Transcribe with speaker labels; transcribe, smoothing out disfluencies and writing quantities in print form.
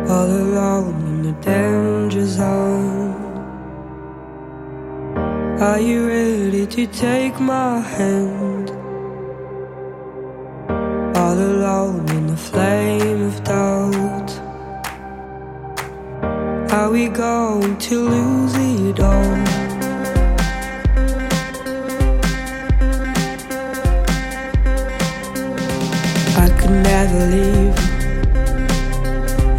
Speaker 1: all alone in the danger zone. Are you ready to take my hand? All alone in the flame of doubt. Are we going to lose it all? I could never leave